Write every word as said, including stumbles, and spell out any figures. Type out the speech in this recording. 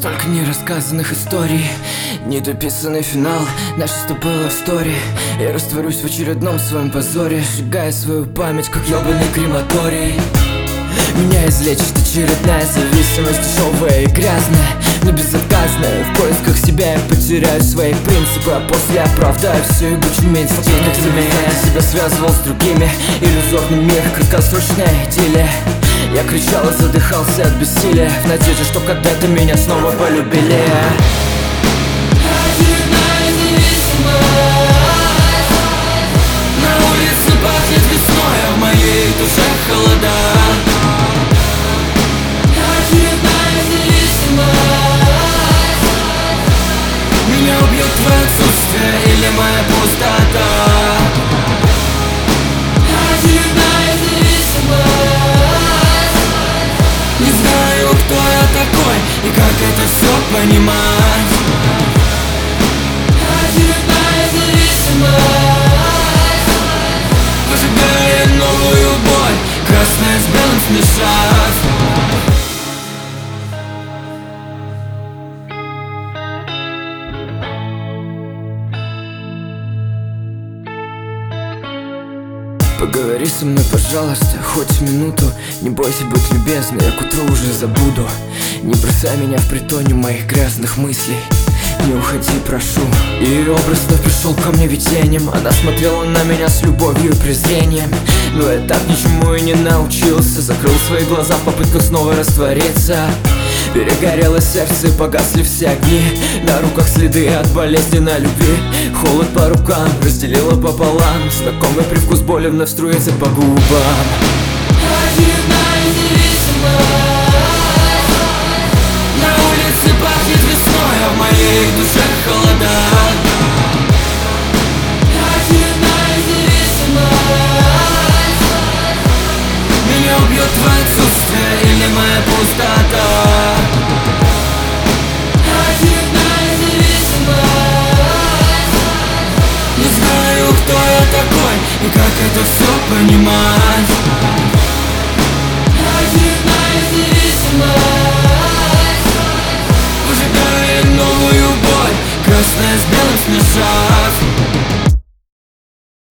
Столько нерассказанных историй, недописанный финал нашей с тобой love story. Я растворюсь в очередном своем позоре, сжигая свою память, как ёбаный крематорий. Меня излечит очередная зависимость, дешевая и грязная, но безотказная. В поисках себя я потеряю свои принципы, а после оправдаю все ебучим инстинктами. Я себя связывал с другими, иллюзорный мир, краткосрочная идиллия. Я кричал и задыхался от бессилия, в надежде, что когда-то меня снова полюбили. Очередная зависимость. На улице пахнет весной, а в моей душе холода. Очередная зависимость. Меня убьет твое отсутствие или моя пустота. Очередная зависимость. Не знаю, кто я такой и как это все понимать. Очередная зависимость. Выжигая новую боль, красное с белым смешать. Поговори со мной, пожалуйста, хоть минуту. Не бойся быть любезной, я к утру уже забуду. Не бросай меня в притоне моих грязных мыслей. Не уходи, прошу. Ее образ вновь пришел ко мне видением. Она смотрела на меня с любовью и презрением. Но я так ничему и не научился. Закрыл свои глаза в попытках снова раствориться. Перегорело сердце, погасли все огни. На руках следы от болезненной любви. Холод по рукам разделило пополам. Знакомый привкус боли вновь струится по губам. Очередная зависимость. На улице пахнет весной, а в моей душе холода. Очередная зависимость. Меня убьет твое отсутствие или моя пустота. Очередная зависимость. Не знаю, кто я такой и как это все понимать.